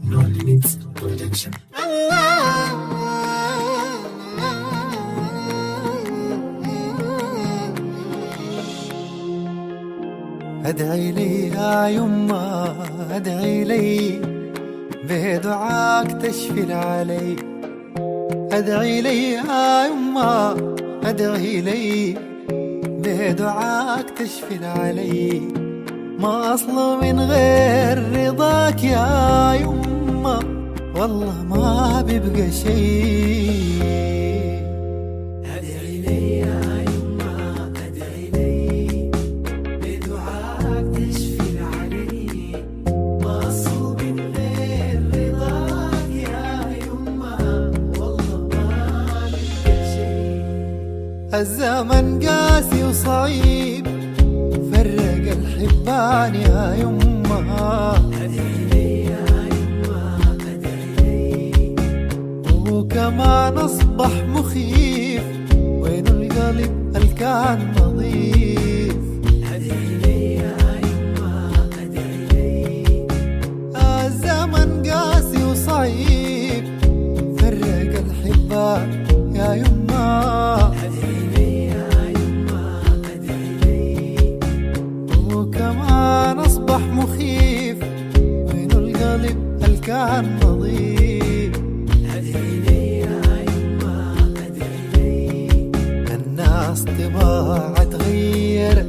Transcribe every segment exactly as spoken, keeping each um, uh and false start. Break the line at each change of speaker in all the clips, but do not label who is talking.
No Limits Production.
أدعي لي يا يما أدعي لي بدعاك تشفي علي. أدعي لي يا يما أدعي لي بدعاك تشفي علي. ما أصله من غير رضاك يا يما والله ما بيبقى شيء.
أدعي لي يا يما أدعي لي بدعاك تشفي علي. ما أصله من غير رضاك يا يما والله ما بيبقى شيء.
الزمن قاسي وصعيب فرق الحبان يا يما.
أدعي لي يا يما أدعي لي
وكمان أصبح مخيف وين القلب الكان نظيف.
أدعي لي يا يما أدعي لي
الزمن قاسي وصعيب فرق الحبان يا يما.
أدعي لي يا يما أدعي لي
وكمان أصبح مخيف وين القلب الكان نظيف.
أدعي لي يا يما أدعي لي
الناس طباع تغيرت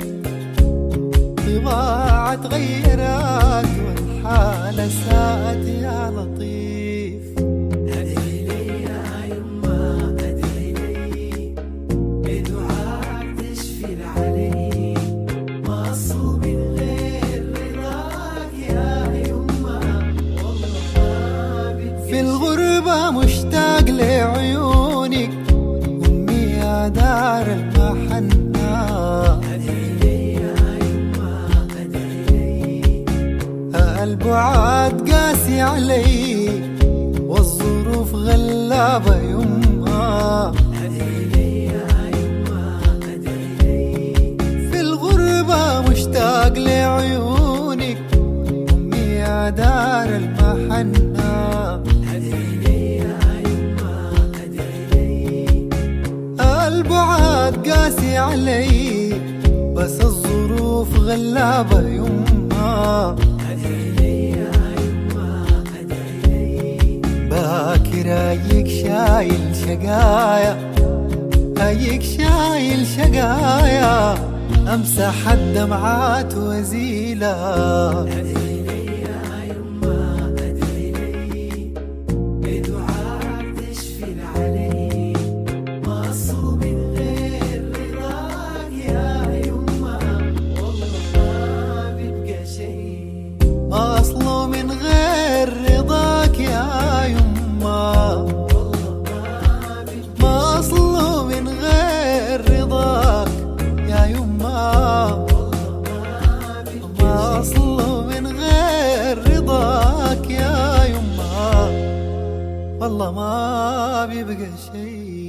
طباع تغيرت والحالة ساءت يا لطيف.
أدعي لي يا يما أدعي لي بدعاك تشفي علي. ما أصله من غير رضاك يا يما والله ما بيبقى
في الغربة مشتاق لعيونك أمي يا دار المحنة.
أدعي لي يا يما أدعي لي
البعاد قاسي علي والظروف غلابة يما.
أدعي لي يا يما أدعي لي
في الغربة مشتاق لعيونك أمي يا دار المحنة.
أدعي لي يا يما أدعي لي
البعاد قاسي علي بس الظروف غلابة يما.
أدعي لي يا يما أدعي لي
باكر أيك شايل شقايا أيك شايل شقايا أمسح الدمعات وزيلة.
أدعي لي يا يما أدعي لي بدعاك تشفي علي. ما أصله من غير رضاك يا يما والله ما بيبقى شيء.
ما أصله من غير رضاك يا يما
والله ما بيبقى
ما أصله من غير رضاك يا يما.
والله ما بيبقى
ما أصله من غير رضاك يا يما والله ما بيبقى شيء.